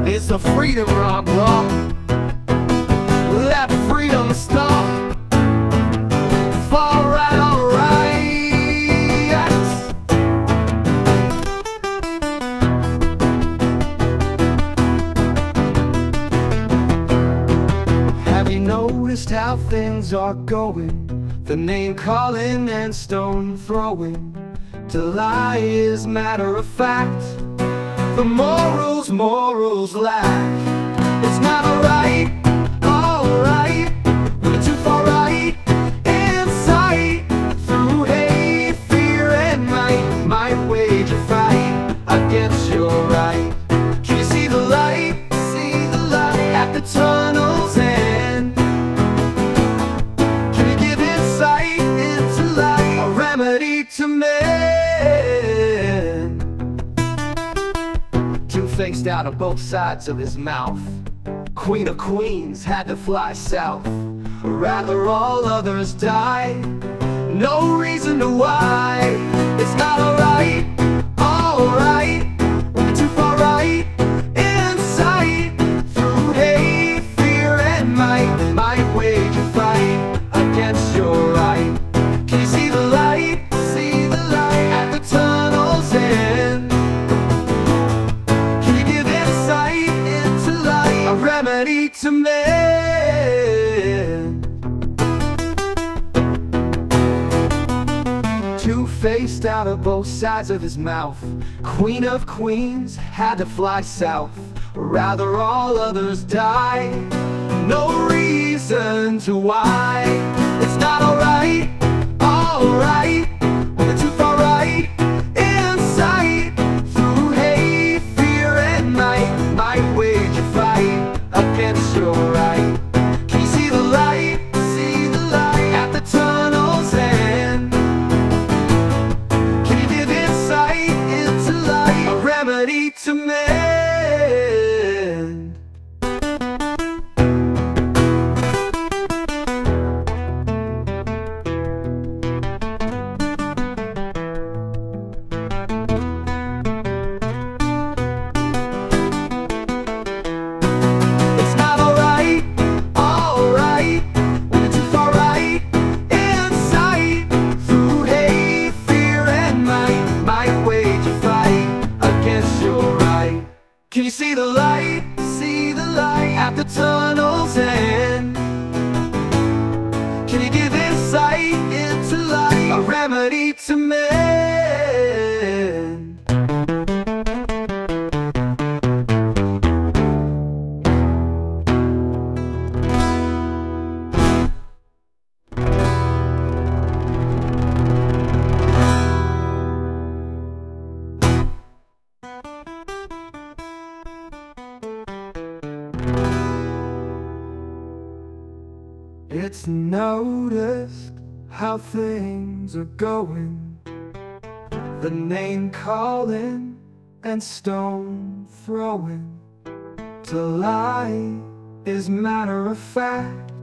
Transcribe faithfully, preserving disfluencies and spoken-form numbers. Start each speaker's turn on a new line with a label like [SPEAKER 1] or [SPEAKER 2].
[SPEAKER 1] It's the freedom rock rock. Let freedom stop. Far right, alright. Have you noticed how things are going? The name calling and stone throwing. To lie is matter of fact. The morals, morals lack. It's not alright, alright. We're too far right in sight. Through hate, fear and might, might wage a fight against your right. Can you see the light, see the light at the tunnel's end? Can you give insight into light, a remedy to men? Two-faced out of both sides of his mouth. Queen of queens had to fly south. Rather all others die. No reason to why. It's not alright, alright. We're too far right in sight. Through hate, fear and might, might wage a fight against your right. Can you see the light, see the light at the tunnel's end? Can you give insight into light, a remedy to men? Two-faced out of both sides of his mouth. Queen of queens had to fly south. Rather all others die. No reason to why. It's not alright, alright. We're too far right in sight. Through hate, fear and might, might wage a fight against your right. Can you see the light, see the light at the tunnel's end? Can you give insight into light, a remedy to men? It's not alright, alright. We're too far right in sight. Through hate, fear and might, might wage a fight against your right. Can you see the light, see the light at the tunnel's end? Can you give insight into light, a remedy to men? It's noticed how things are going. The name calling and stone throwing. To lie is matter of fact.